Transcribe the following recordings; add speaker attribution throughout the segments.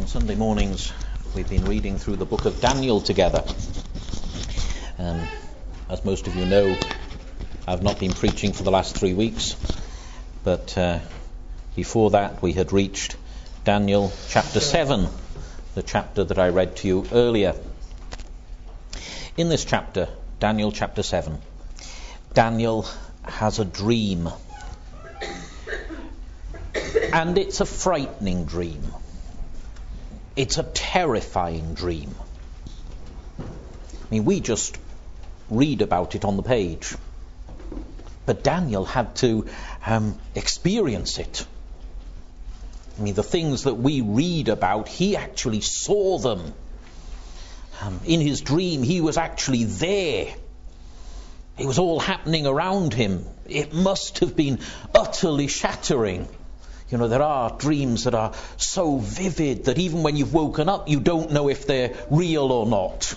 Speaker 1: On Sunday mornings, we've been reading through the book of Daniel together. As most of you know, I've not been preaching for the last 3 weeks, but before that we had reached Daniel chapter 7, the chapter that I read to you earlier. In this chapter, Daniel chapter 7, Daniel has a dream. And it's a frightening dream. It's a terrifying dream. I mean, we just read about it on the page. But Daniel had to experience it. I mean, the things that we read about, he actually saw them. In his dream, he was actually there. It was all happening around him. It must have been utterly shattering. You know, there are dreams that are so vivid that even when you've woken up, you don't know if they're real or not.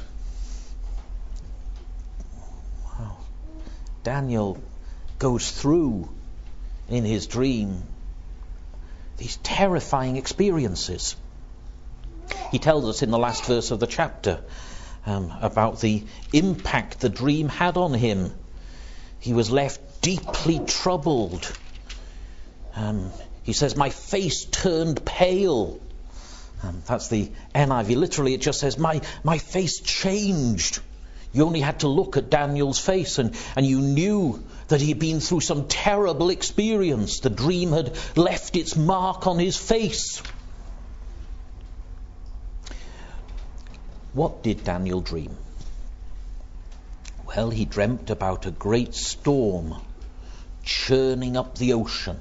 Speaker 1: Wow. Daniel goes through in his dream these terrifying experiences. He tells us in the last verse of the chapter about the impact the dream had on him. He was left deeply troubled. He says, my face turned pale. That's the NIV. Literally, it just says, my face changed. You only had to look at Daniel's face and you knew that he'd been through some terrible experience. The dream had left its mark on his face. What did Daniel dream? Well, he dreamt about a great storm churning up the ocean.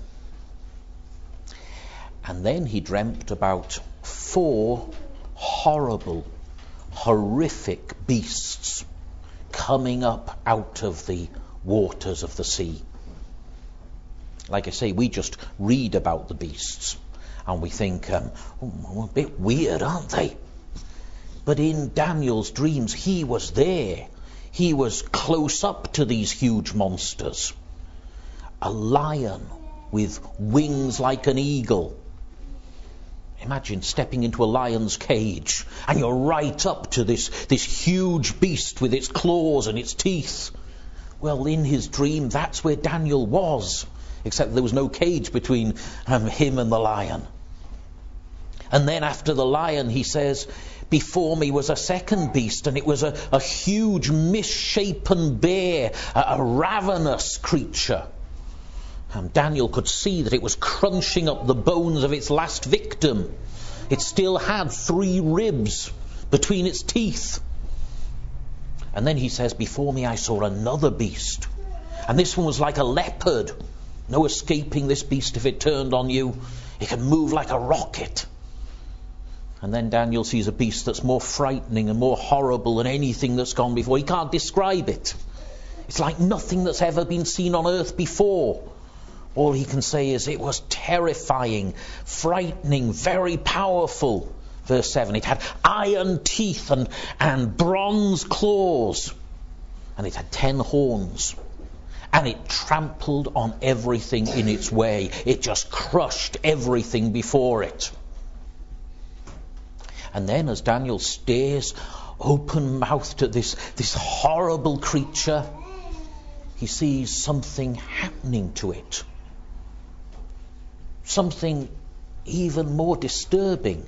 Speaker 1: And then he dreamt about 4 horrible, horrific beasts coming up out of the waters of the sea. Like I say, we just read about the beasts and we think, a bit weird, aren't they? But in Daniel's dreams, he was there. He was close up to these huge monsters. A lion with wings like an eagle. Imagine stepping into a lion's cage and you're right up to this huge beast with its claws and its teeth. Well, in his dream, that's where Daniel was, except there was no cage between him and the lion. And then after the lion, he says, before me was a second beast, and it was a huge misshapen bear, a ravenous creature. Daniel could see that it was crunching up the bones of its last victim. It still had 3 ribs between its teeth. And then he says, before me I saw another beast. And this one was like a leopard. No escaping this beast if it turned on you. It can move like a rocket. And then Daniel sees a beast that's more frightening and more horrible than anything that's gone before. He can't describe it. It's like nothing that's ever been seen on earth before. All he can say is it was terrifying, frightening, very powerful. Verse 7, it had iron teeth and bronze claws. And it had 10 horns. And it trampled on everything in its way. It just crushed everything before it. And then as Daniel stares open-mouthed at this horrible creature, he sees something happening to it. Something even more disturbing.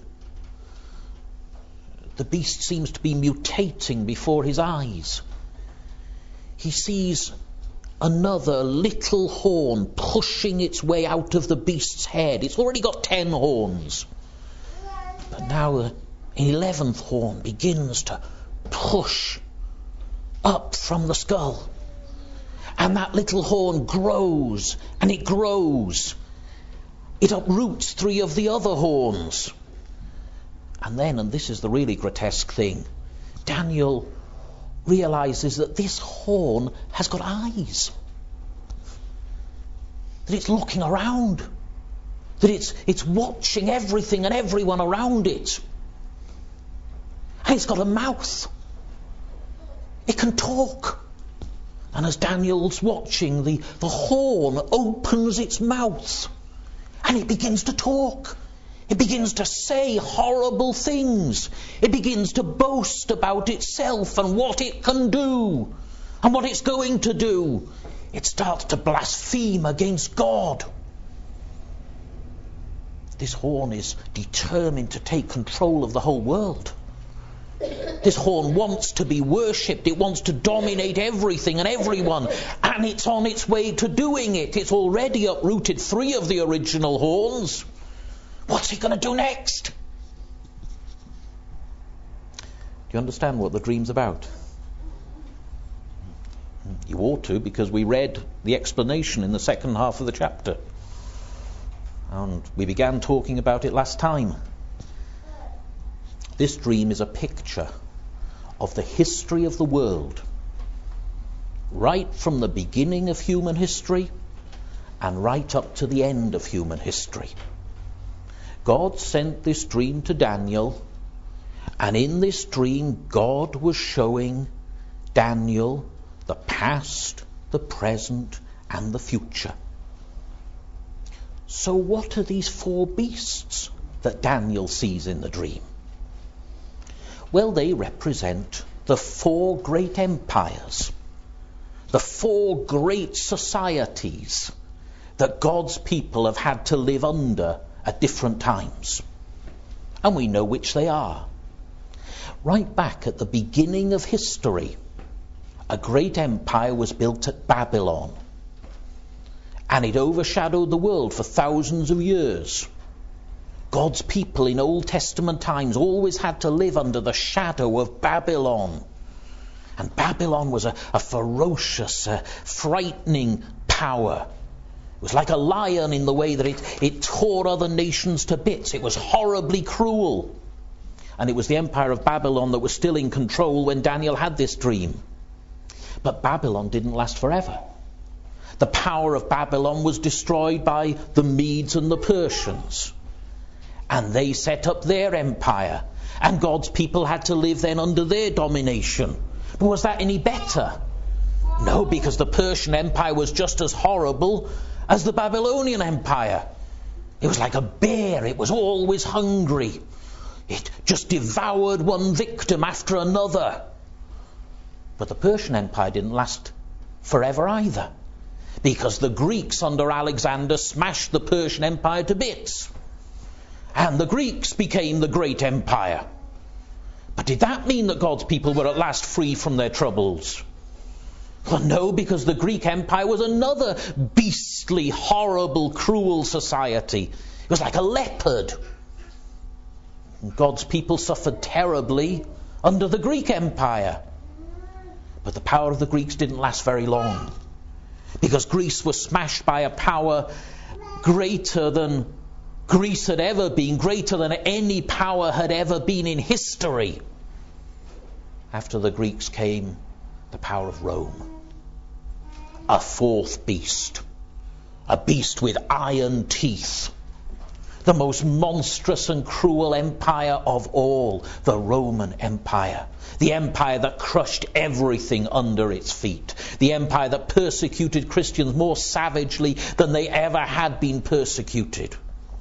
Speaker 1: The beast seems to be mutating before his eyes. He sees another little horn pushing its way out of the beast's head. It's already got 10 horns. But now an 11th horn begins to push up from the skull. And that little horn grows and it grows. It uproots 3 of the other horns. And then, and this is the really grotesque thing, Daniel realizes that this horn has got eyes. That it's looking around. That it's watching everything and everyone around it. And it's got a mouth. It can talk. And as Daniel's watching, the horn opens its mouth and it begins to talk. It begins to say horrible things. It begins to boast about itself and what it can do and what it's going to do. It starts to blaspheme against God. This horn is determined to take control of the whole world. This horn wants to be worshipped. It wants to dominate everything and everyone. And it's on its way to doing it. It's already uprooted 3 of the original horns. What's it going to do next? Do you understand what the dream's about? You ought to, because we read the explanation in the second half of the chapter. And we began talking about it last time. This dream is a picture of the history of the world, right from the beginning of human history and right up to the end of human history. God sent this dream to Daniel, and in this dream God was showing Daniel the past, the present, and the future. So what are these 4 beasts that Daniel sees in the dream? Well, they represent the 4 great empires, the 4 great societies that God's people have had to live under at different times. And we know which they are. Right back at the beginning of history, a great empire was built at Babylon. And it overshadowed the world for thousands of years. God's people in Old Testament times always had to live under the shadow of Babylon. And Babylon was a ferocious, frightening power. It was like a lion in the way that it tore other nations to bits. It was horribly cruel. And it was the empire of Babylon that was still in control when Daniel had this dream. But Babylon didn't last forever. The power of Babylon was destroyed by the Medes and the Persians. And they set up their empire. And God's people had to live then under their domination. But was that any better? No, because the Persian Empire was just as horrible as the Babylonian Empire. It was like a bear. It was always hungry. It just devoured one victim after another. But the Persian Empire didn't last forever either, because the Greeks under Alexander smashed the Persian Empire to bits. And the Greeks became the great empire. But did that mean that God's people were at last free from their troubles? Well, no, because the Greek Empire was another beastly, horrible, cruel society. It was like a leopard. And God's people suffered terribly under the Greek Empire. But the power of the Greeks didn't last very long, because Greece was smashed by a power greater than Greece had ever been, greater than any power had ever been in history. After the Greeks came the power of Rome, a 4th beast, a beast with iron teeth, the most monstrous and cruel empire of all, the Roman Empire. The empire that crushed everything under its feet. The empire that persecuted Christians more savagely than they ever had been persecuted.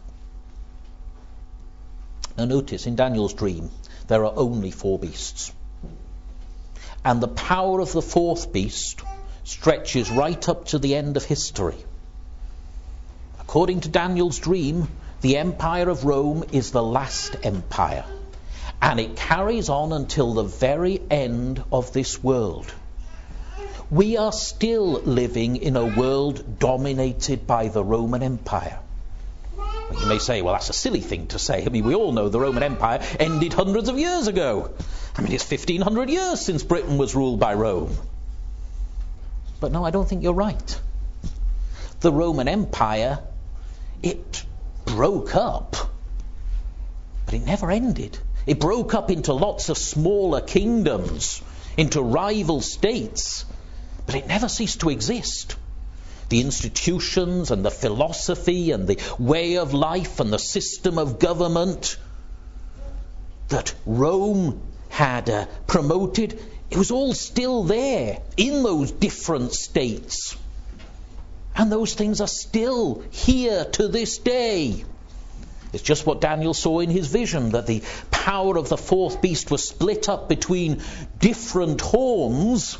Speaker 1: Now notice, in Daniel's dream, there are only 4 beasts. And the power of the 4th beast stretches right up to the end of history. According to Daniel's dream, the empire of Rome is the last empire. And it carries on until the very end of this world. We are still living in a world dominated by the Roman Empire. You may say, well, that's a silly thing to say. I mean, we all know the Roman Empire ended hundreds of years ago. I mean, it's 1,500 years since Britain was ruled by Rome. But no, I don't think you're right. The Roman Empire, it broke up, but it never ended. It broke up into lots of smaller kingdoms, into rival states, but it never ceased to exist. The institutions and the philosophy and the way of life and the system of government that Rome had promoted, it was all still there in those different states. And those things are still here to this day. It's just what Daniel saw in his vision, that the power of the fourth beast was split up between different horns,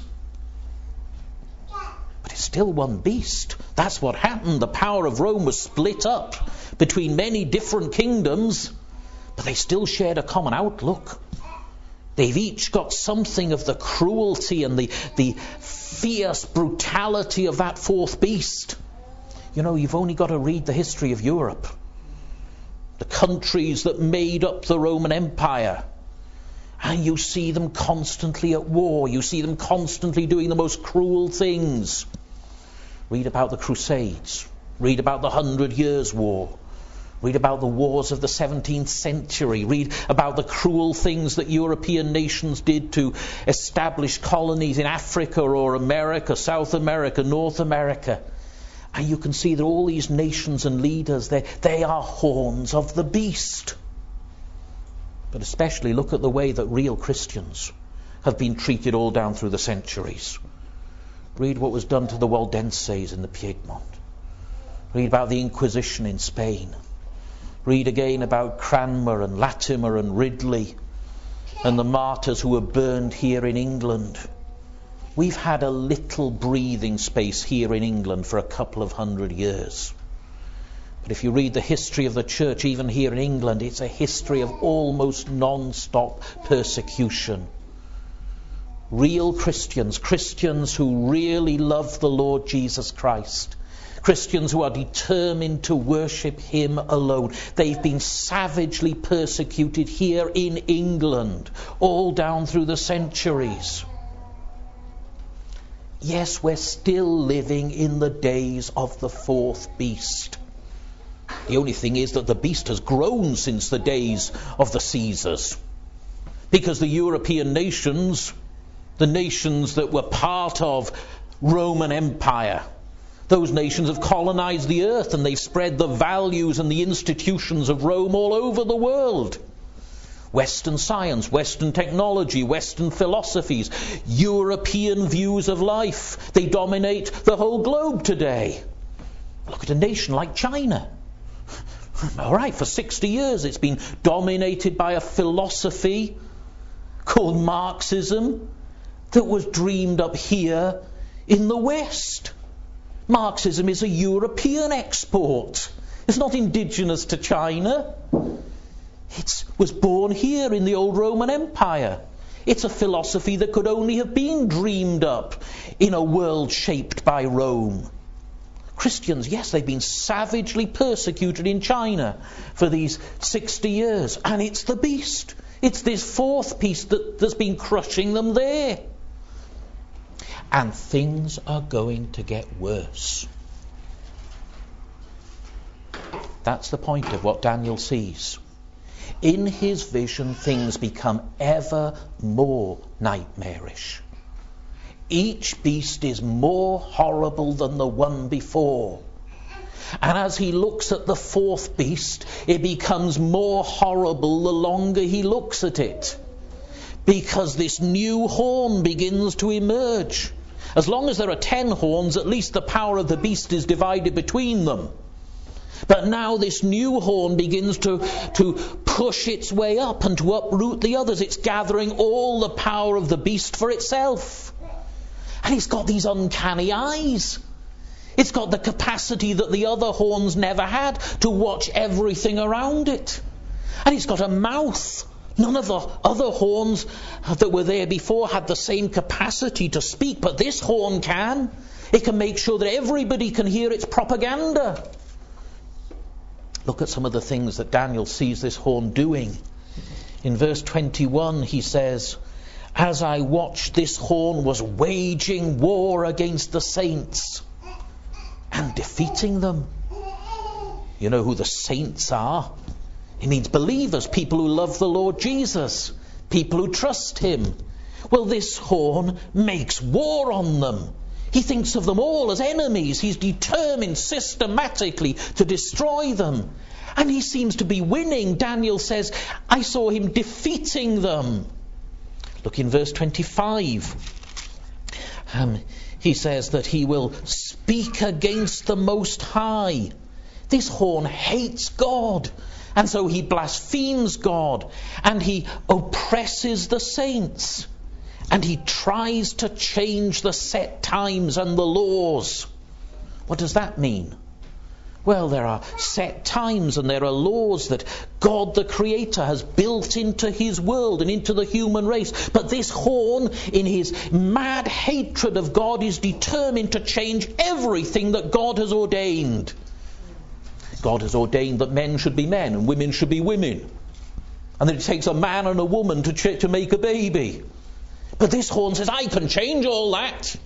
Speaker 1: but it's still one beast. That's what happened. The power of Rome was split up between many different kingdoms, but they still shared a common outlook. They've each got something of the cruelty and the fierce brutality of that fourth beast. You know, you've only got to read the history of Europe. The countries that made up the Roman Empire. And you see them constantly at war. You see them constantly doing the most cruel things. Read about the Crusades. Read about the 100 Years' War. Read about the wars of the 17th century. Read about the cruel things that European nations did to establish colonies in Africa or America, South America, North America. And you can see that all these nations and leaders, they are horns of the beast. But especially look at the way that real Christians have been treated all down through the centuries. Read what was done to the Waldenses in the Piedmont. Read about the Inquisition in Spain. Read again about Cranmer and Latimer and Ridley and the martyrs who were burned here in England. We've had a little breathing space here in England for a couple of 100 years. But if you read the history of the church, even here in England, it's a history of almost non-stop persecution. Real Christians, Christians who really love the Lord Jesus Christ, Christians who are determined to worship him alone. They've been savagely persecuted here in England, all down through the centuries. Yes, we're still living in the days of the fourth beast. The only thing is that the beast has grown since the days of the Caesars. Because the European nations, the nations that were part of Roman Empire, those nations have colonized the earth and they've spread the values and the institutions of Rome all over the world. Western science, Western technology, Western philosophies, European views of life. They dominate the whole globe today. Look at a nation like China. All right, for 60 years it's been dominated by a philosophy called Marxism that was dreamed up here in the West. Marxism is a European export. It's not indigenous to China. It was born here in the old Roman Empire. It's a philosophy that could only have been dreamed up in a world shaped by Rome. Christians, yes, they've been savagely persecuted in China for these 60 years. And it's the beast. It's this fourth beast that's been crushing them there. And things are going to get worse. That's the point of what Daniel sees. In his vision, things become ever more nightmarish. Each beast is more horrible than the one before. And as he looks at the fourth beast, it becomes more horrible the longer he looks at it. Because this new horn begins to emerge. As long as there are 10 horns, at least the power of the beast is divided between them. But now this new horn begins to push its way up and to uproot the others. It's gathering all the power of the beast for itself. And it's got these uncanny eyes. It's got the capacity that the other horns never had to watch everything around it. And it's got a mouth. None of the other horns that were there before had the same capacity to speak, but this horn can. It can make sure that everybody can hear its propaganda. Look at some of the things that Daniel sees this horn doing. In verse 21 he says, "As I watched, this horn was waging war against the saints and defeating them." You know who the saints are? It means believers, people who love the Lord Jesus, people who trust him. Well, this horn makes war on them. He thinks of them all as enemies. He's determined systematically to destroy them. And he seems to be winning. Daniel says, I saw him defeating them. Look in verse 25. He says that he will speak against the Most High. This horn hates God And so he blasphemes God, and he oppresses the saints, and he tries to change the set times and the laws. What does that mean? Well, there are set times and there are laws that God the Creator has built into his world and into the human race. But this horn, in his mad hatred of God, is determined to change everything that God has ordained. God has ordained that men should be men and women should be women, and that it takes a man and a woman to make a baby. But this horn says, I can change all that.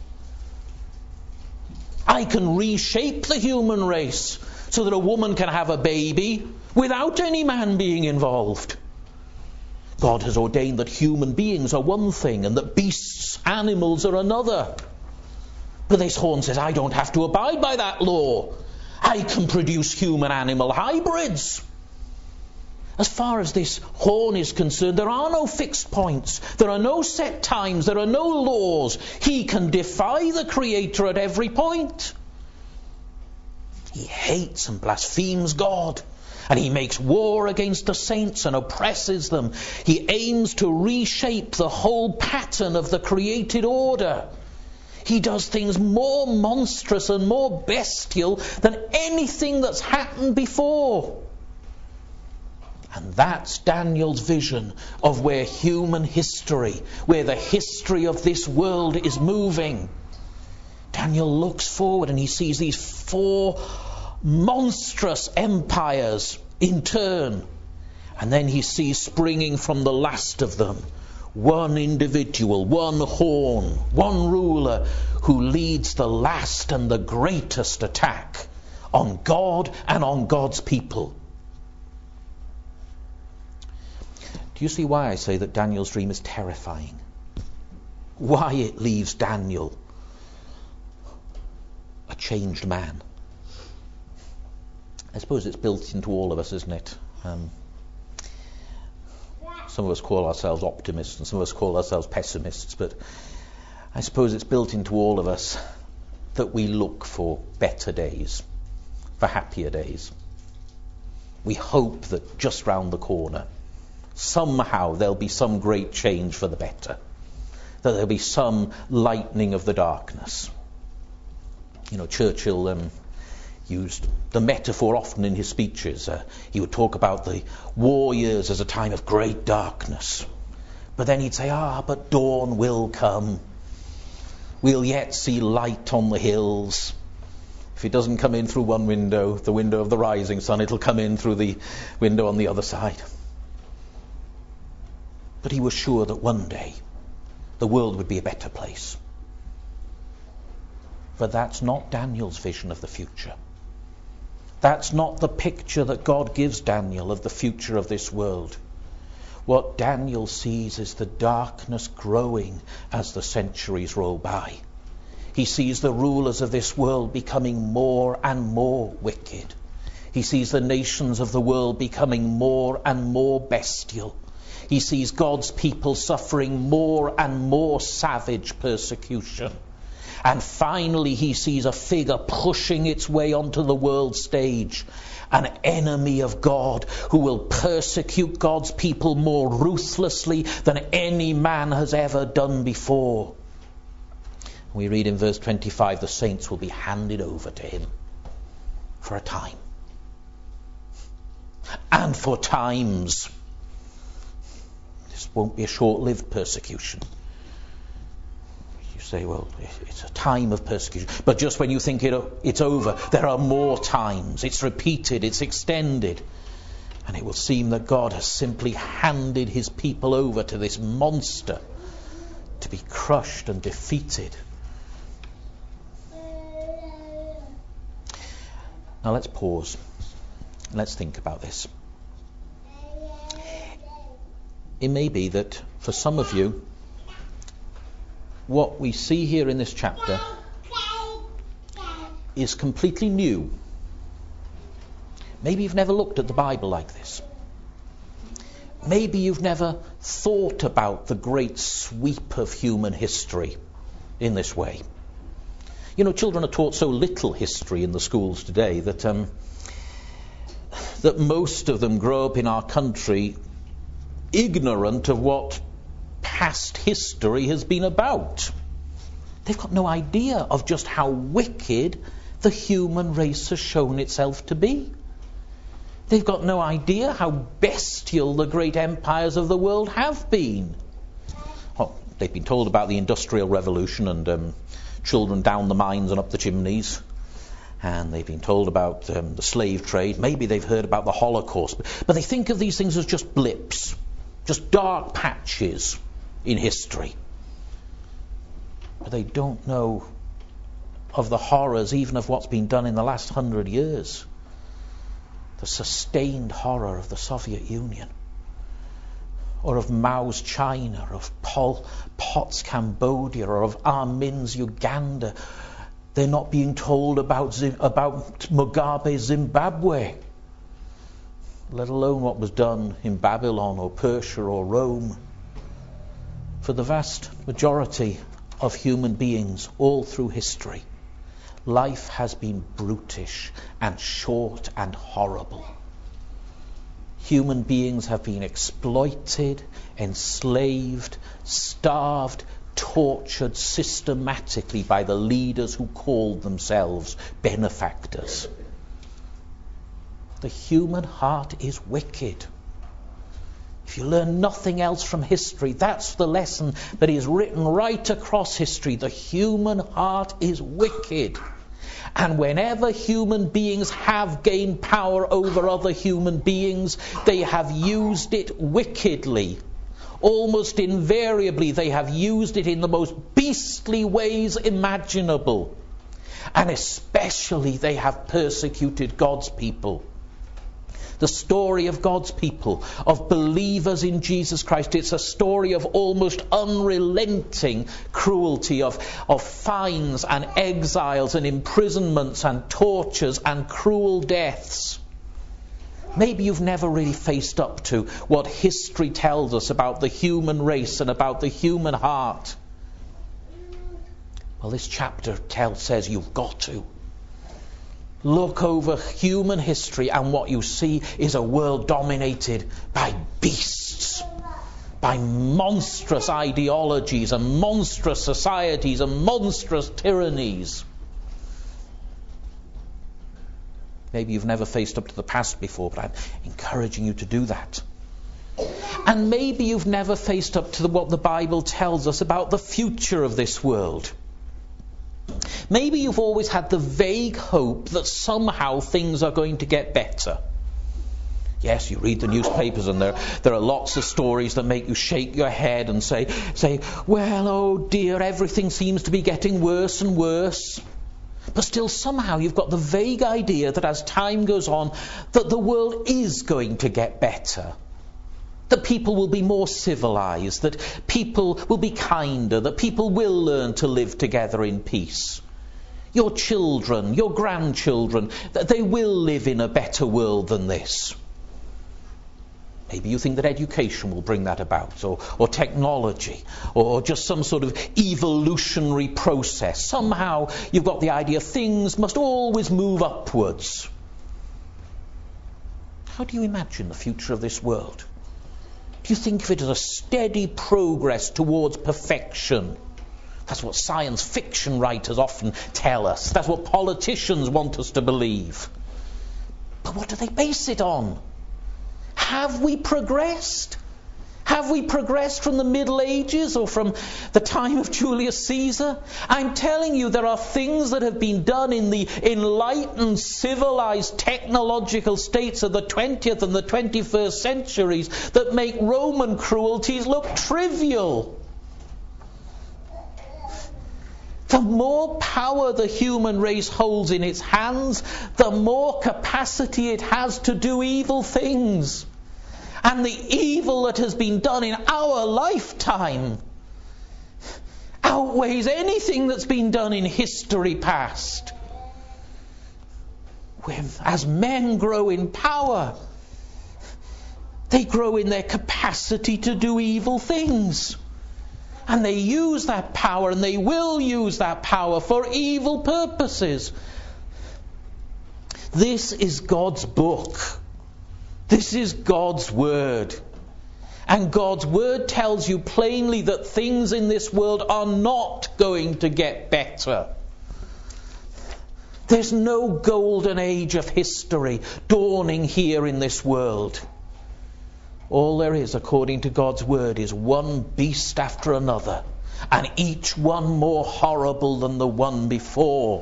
Speaker 1: I can reshape the human race so that a woman can have a baby without any man being involved. God has ordained that human beings are one thing and that beasts, animals are another. But this horn says, I don't have to abide by that law. I can produce human-animal hybrids. As far as this horn is concerned, there are no fixed points. There are no set times. There are no laws. He can defy the Creator at every point. He hates and blasphemes God. And he makes war against the saints and oppresses them. He aims to reshape the whole pattern of the created order. He does things more monstrous and more bestial than anything that's happened before. And that's Daniel's vision of where human history, where the history of this world is moving. Daniel looks forward and he sees these 4 monstrous empires in turn. And then he sees springing from the last of them one individual, one horn, one ruler who leads the last and the greatest attack on God and on God's people. Do you see why I say that Daniel's dream is terrifying? Why it leaves Daniel a changed man? I suppose it's built into all of us, isn't it? Some of us call ourselves optimists and some of us call ourselves pessimists, but I suppose it's built into all of us that we look for better days, for happier days. We hope that just round the corner, somehow there'll be some great change for the better, that there'll be some lightening of the darkness. You know, Churchill used the metaphor often in his speeches. He would talk about the war years as a time of great darkness. But then he'd say, but dawn will come. We'll yet see light on the hills. If it doesn't come in through one window, the window of the rising sun, it'll come in through the window on the other side. But he was sure that one day the world would be a better place. But that's not Daniel's vision of the future. That's not the picture that God gives Daniel of the future of this world. What Daniel sees is the darkness growing as the centuries roll by. He sees the rulers of this world becoming more and more wicked. He sees the nations of the world becoming more and more bestial. He sees God's people suffering more and more savage persecution. And finally he sees a figure pushing its way onto the world stage, an enemy of God who will persecute God's people more ruthlessly than any man has ever done before. We read in verse 25, the saints will be handed over to him for a time. And for times. This won't be a short-lived persecution. Say, well, it's a time of persecution. But just when you think it's over, there are more times. It's repeated, it's extended. And it will seem that God has simply handed his people over to this monster to be crushed and defeated. Now let's pause. Let's think about this. It may be that for some of you, what we see here in this chapter is completely new. Maybe you've never looked at the Bible like this. Maybe you've never thought about the great sweep of human history in this way. You know, children are taught so little history in the schools today that that most of them grow up in our country ignorant of what past history has been about. They've got no idea of just how wicked the human race has shown itself to be. They've got no idea how bestial the great empires of the world have been. Oh, they've been told about the Industrial Revolution and children down the mines and up the chimneys. And they've been told about the slave trade. Maybe they've heard about the Holocaust. But they think of these things as just blips, just dark patches in history. But they don't know of the horrors even of what's been done in the last 100 years. The sustained horror of the Soviet Union, or of Mao's China, or of Pol Pot's Cambodia, or of Amin's Uganda. They're not being told about Mugabe's Zimbabwe, let alone what was done in Babylon or Persia or Rome. For the vast majority of human beings all through history, life has been brutish and short and horrible. Human beings have been exploited, enslaved, starved, tortured systematically by the leaders who called themselves benefactors. The human heart is wicked. If you learn nothing else from history, that's the lesson that is written right across history. The human heart is wicked. And whenever human beings have gained power over other human beings, they have used it wickedly. Almost invariably, they have used it in the most beastly ways imaginable. And especially, they have persecuted God's people. The story of God's people, of believers in Jesus Christ, it's a story of almost unrelenting cruelty, of fines and exiles and imprisonments and tortures and cruel deaths. Maybe you've never really faced up to what history tells us about the human race and about the human heart. Well, this chapter says you've got to. Look over human history and what you see is a world dominated by beasts, by monstrous ideologies and monstrous societies and monstrous tyrannies. Maybe you've never faced up to the past before, but I'm encouraging you to do that. And maybe you've never faced up to what the Bible tells us about the future of this world. Maybe you've always had the vague hope that somehow things are going to get better. Yes, you read the newspapers and there are lots of stories that make you shake your head and say, well, oh dear, everything seems to be getting worse and worse. But still somehow you've got the vague idea that as time goes on, that the world is going to get better. That people will be more civilized, that people will be kinder, that people will learn to live together in peace. Your children, your grandchildren, that they will live in a better world than this. Maybe you think that education will bring that about, or technology, or just some sort of evolutionary process. Somehow you've got the idea things must always move upwards. How do you imagine the future of this world? Do you think of it as a steady progress towards perfection? That's what science fiction writers often tell us. That's what politicians want us to believe. But what do they base it on? Have we progressed? Have we progressed from the Middle Ages or from the time of Julius Caesar? I'm telling you, there are things that have been done in the enlightened, civilized, technological states of the 20th and the 21st centuries that make Roman cruelties look trivial. The more power the human race holds in its hands, the more capacity it has to do evil things. And the evil that has been done in our lifetime outweighs anything that's been done in history past. As men grow in power, they grow in their capacity to do evil things. And they use that power, and they will use that power for evil purposes. This is God's book. This is God's word. And God's word tells you plainly that things in this world are not going to get better. There's no golden age of history dawning here in this world. All there is, according to God's word, is one beast after another, and each one more horrible than the one before.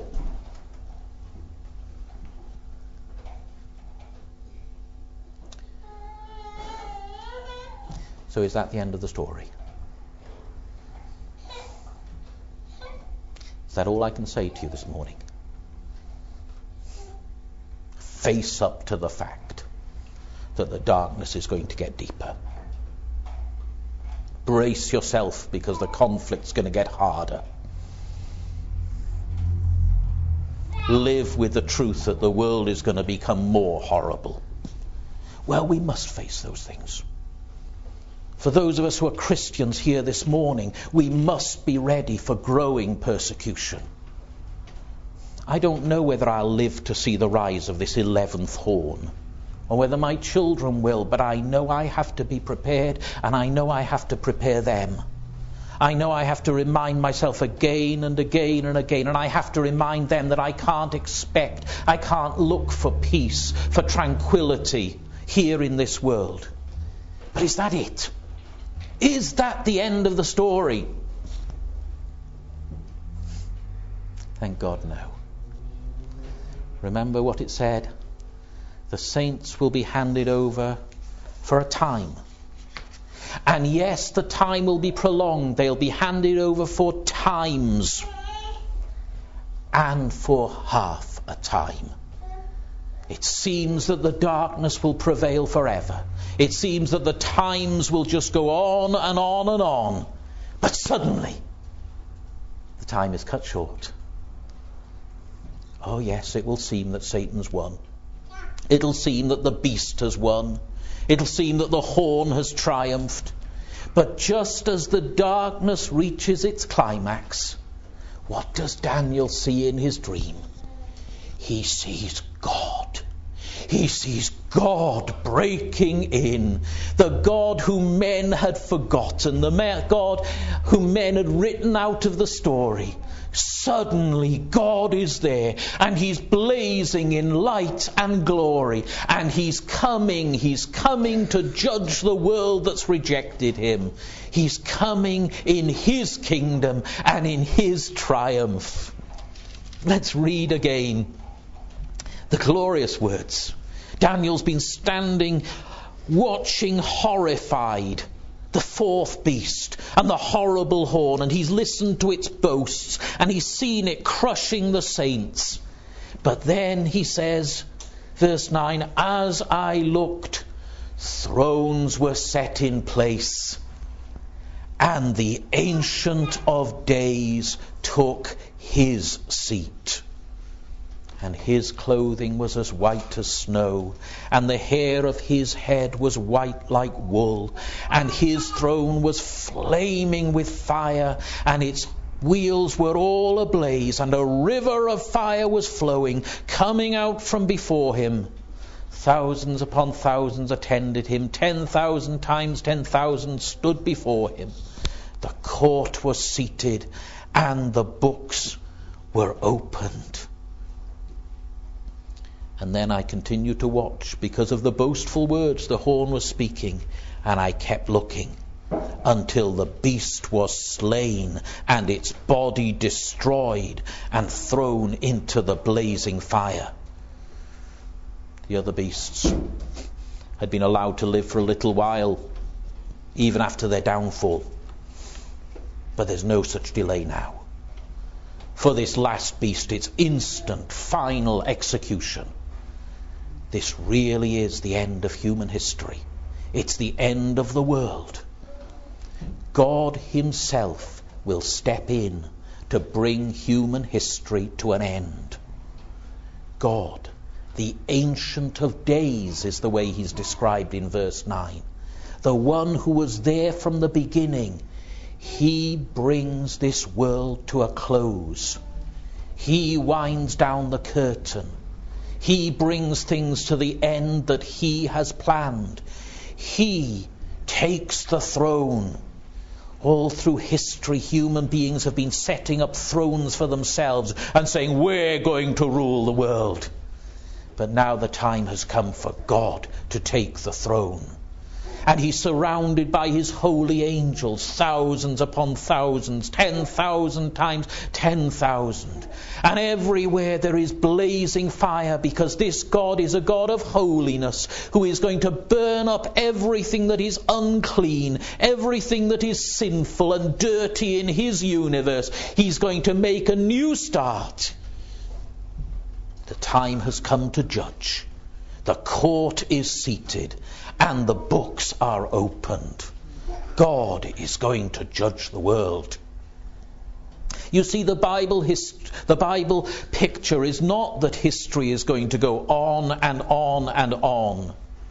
Speaker 1: So is that the end of the story? Is that all I can say to you this morning? Face up to the fact that the darkness is going to get deeper. Brace yourself, because the conflict's going to get harder. Live with the truth that the world is going to become more horrible. Well, we must face those things. For those of us who are Christians here this morning, we must be ready for growing persecution. I don't know whether I'll live to see the rise of this 11th horn, or whether my children will, but I know I have to be prepared, and I know I have to prepare them. I know I have to remind myself again and again and again, and I have to remind them that I can't look for peace, for tranquility here in this world. But is that it? Is that the end of the story? Thank God, no. Remember what it said? The saints will be handed over for a time. And yes, the time will be prolonged. They'll be handed over for times and for half a time. It seems that the darkness will prevail forever. It seems that the times will just go on and on and on. But suddenly, the time is cut short. Oh yes, it will seem that Satan's won. It'll seem that the beast has won. It'll seem that the horn has triumphed. But just as the darkness reaches its climax, what does Daniel see in his dream? He sees God. He sees God breaking in. The God whom men had forgotten. The God whom men had written out of the story. Suddenly God is there, and he's blazing in light and glory, and he's coming to judge the world that's rejected him. He's coming in his kingdom and in his triumph. Let's read again the glorious words. Daniel's been standing, watching horrified the fourth beast and the horrible horn, and he's listened to its boasts, and he's seen it crushing the saints. But then he says, verse 9, as I looked, thrones were set in place, and the Ancient of Days took his seat. And his clothing was as white as snow, and the hair of his head was white like wool, and his throne was flaming with fire, and its wheels were all ablaze, and a river of fire was flowing, coming out from before him. Thousands upon thousands attended him. 10,000 times 10,000 stood before him. The court was seated, and the books were opened. And then I continued to watch because of the boastful words the horn was speaking, and I kept looking until the beast was slain and its body destroyed and thrown into the blazing fire. The other beasts had been allowed to live for a little while, even after their downfall. But there's no such delay now. For this last beast, it's instant, final execution. This really is the end of human history. It's the end of the world. God himself will step in to bring human history to an end. God, the Ancient of Days, is the way he's described in verse 9. The one who was there from the beginning. He brings this world to a close. He winds down the curtain. He brings things to the end that he has planned. He takes the throne. All through history, human beings have been setting up thrones for themselves and saying, we're going to rule the world. But now the time has come for God to take the throne. And he's surrounded by his holy angels, thousands upon thousands, 10,000 times 10,000. And everywhere there is blazing fire, because this God is a God of holiness, who is going to burn up everything that is unclean, everything that is sinful and dirty in his universe. He's going to make a new start. The time has come to judge. The court is seated and the books are opened. God is going to judge the world. You see, the Bible picture is not that history is going to go on and on and on.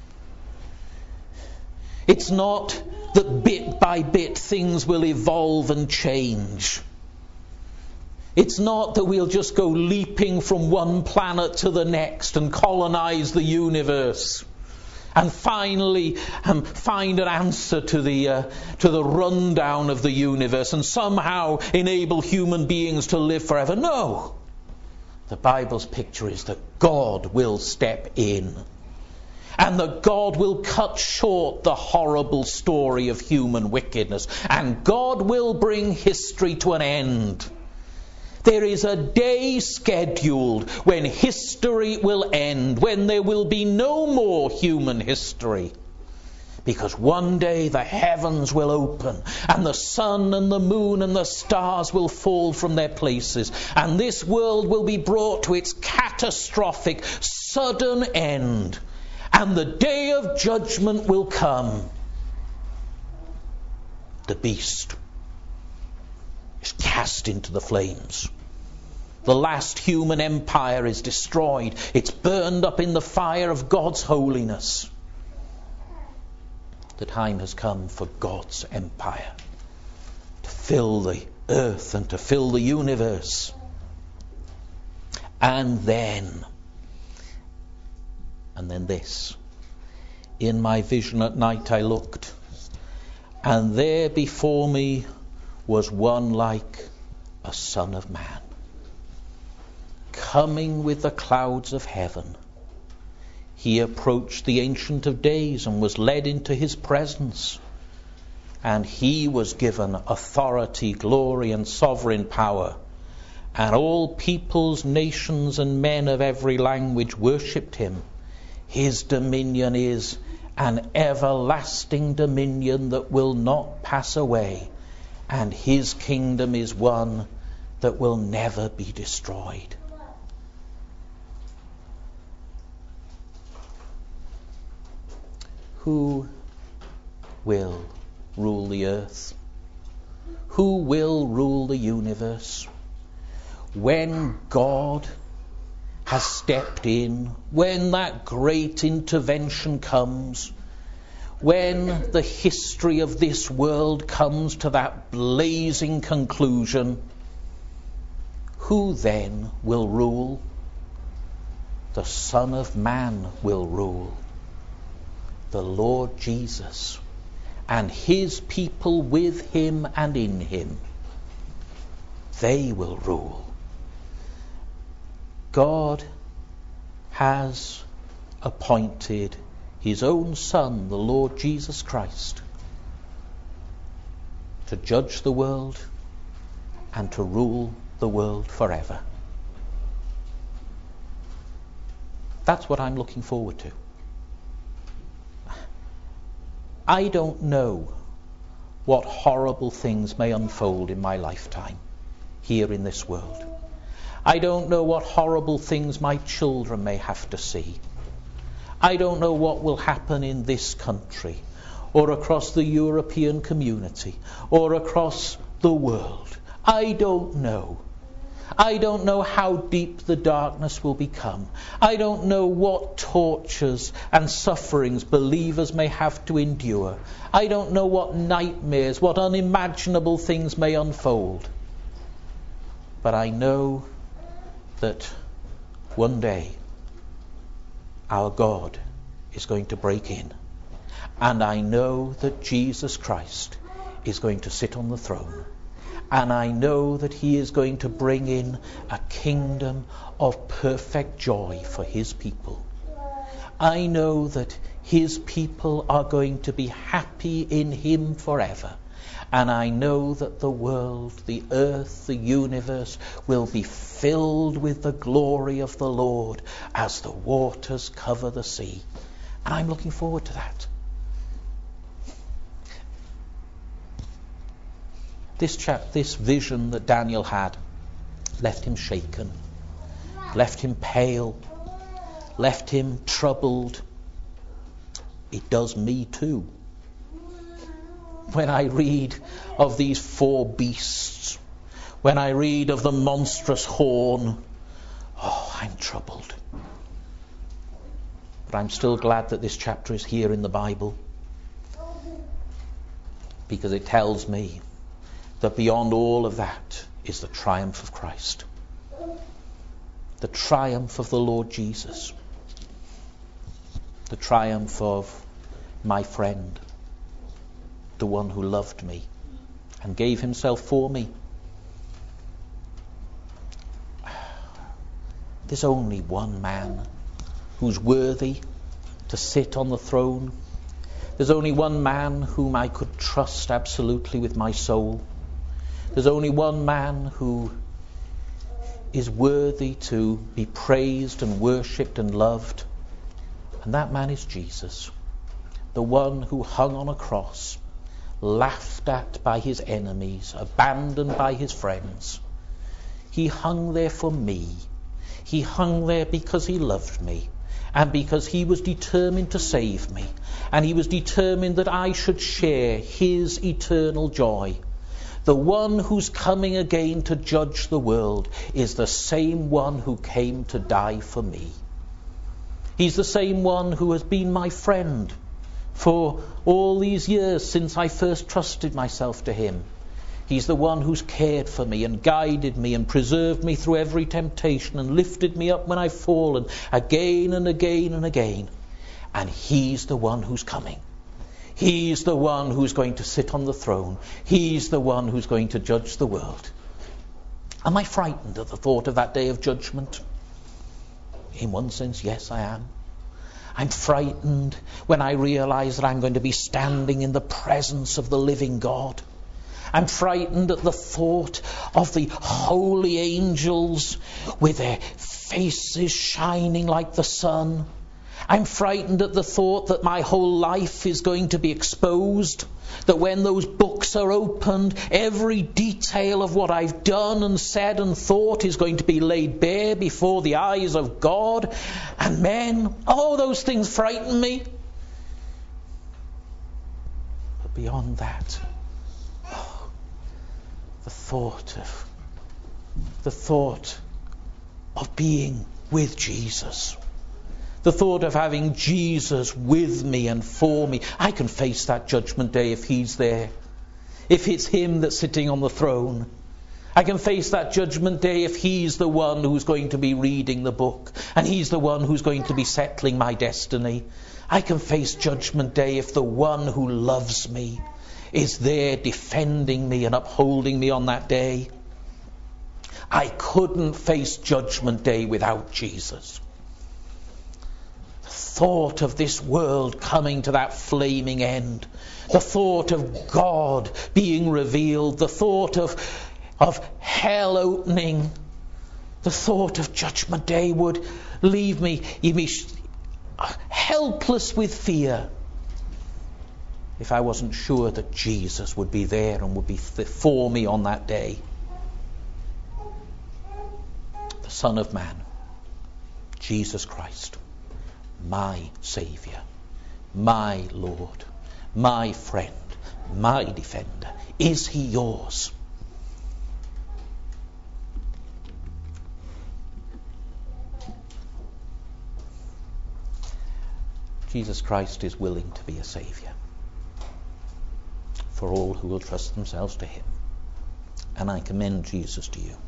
Speaker 1: It's not that bit by bit things will evolve and change. It's not that we'll just go leaping from one planet to the next and colonize the universe and finally find an answer to the rundown of the universe and somehow enable human beings to live forever. No. The Bible's picture is that God will step in, and that God will cut short the horrible story of human wickedness, and God will bring history to an end. There is a day scheduled when history will end, when there will be no more human history. Because one day the heavens will open, and the sun and the moon and the stars will fall from their places, and this world will be brought to its catastrophic, sudden end, and the day of judgment will come. The beast is cast into the flames. The last human empire is destroyed. It's burned up in the fire of God's holiness. The time has come for God's empire to fill the earth and to fill the universe. And then this. In my vision at night I looked, and there before me was one like a son of man, coming with the clouds of heaven. He approached the Ancient of Days and was led into his presence. And he was given authority, glory, and sovereign power. And all peoples, nations, and men of every language worshipped him. His dominion is an everlasting dominion that will not pass away, and his kingdom is one that will never be destroyed. Who will rule the earth? Who will rule the universe? When God has stepped in, when that great intervention comes, when the history of this world comes to that blazing conclusion, who then will rule? The Son of Man will rule. The Lord Jesus, and his people with him and in him. They will rule. God has appointed his own Son, the Lord Jesus Christ, to judge the world and to rule the world forever. That's what I'm looking forward to. I don't know what horrible things may unfold in my lifetime here in this world. I don't know what horrible things my children may have to see. I don't know what will happen in this country or across the European community or across the world. I don't know. I don't know how deep the darkness will become. I don't know what tortures and sufferings believers may have to endure. I don't know what nightmares, what unimaginable things may unfold. But I know that one day our God is going to break in. And I know that Jesus Christ is going to sit on the throne. And I know that he is going to bring in a kingdom of perfect joy for his people. I know that his people are going to be happy in him forever. And I know that the world, the earth, the universe will be filled with the glory of the Lord as the waters cover the sea. And I'm looking forward to that. This vision that Daniel had left him shaken, left him pale, left him troubled. It does me too. When I read of these four beasts, when I read of the monstrous horn, I'm troubled. But I'm still glad that this chapter is here in the Bible, because it tells me that beyond all of that is the triumph of Christ. The triumph of the Lord Jesus. The triumph of my friend, the one who loved me and gave himself for me. There's only one man who's worthy to sit on the throne. There's only one man whom I could trust absolutely with my soul. There's only one man who is worthy to be praised and worshipped and loved. And that man is Jesus, the one who hung on a cross, laughed at by his enemies, abandoned by his friends. He hung there for me. He hung there because he loved me, and because he was determined to save me, and he was determined that I should share his eternal joy. The one who's coming again to judge the world is the same one who came to die for me. He's the same one who has been my friend for all these years since I first trusted myself to him. He's the one who's cared for me and guided me and preserved me through every temptation and lifted me up when I've fallen again and again and again. And he's the one who's coming. He's the one who's going to sit on the throne. He's the one who's going to judge the world. Am I frightened at the thought of that day of judgment? In one sense, yes, I am. I'm frightened when I realize that I'm going to be standing in the presence of the living God. I'm frightened at the thought of the holy angels with their faces shining like the sun. I'm frightened at the thought that my whole life is going to be exposed, that when those books are opened, every detail of what I've done and said and thought is going to be laid bare before the eyes of God and men. Oh, those things frighten me. But beyond that, the thought of being with Jesus. The thought of having Jesus with me and for me. I can face that judgment day if he's there. If it's him that's sitting on the throne. I can face that judgment day if he's the one who's going to be reading the book. And he's the one who's going to be settling my destiny. I can face judgment day if the one who loves me is there defending me and upholding me on that day. I couldn't face judgment day without Jesus. Thought of this world coming to that flaming end, the thought of God being revealed, the thought of hell opening, the thought of judgment day would leave me helpless with fear if I wasn't sure that Jesus would be there and would be for me on that day. The Son of Man, Jesus Christ, my Saviour, my Lord, my friend, my defender. Is he yours? Jesus Christ is willing to be a Saviour for all who will trust themselves to him. And I commend Jesus to you.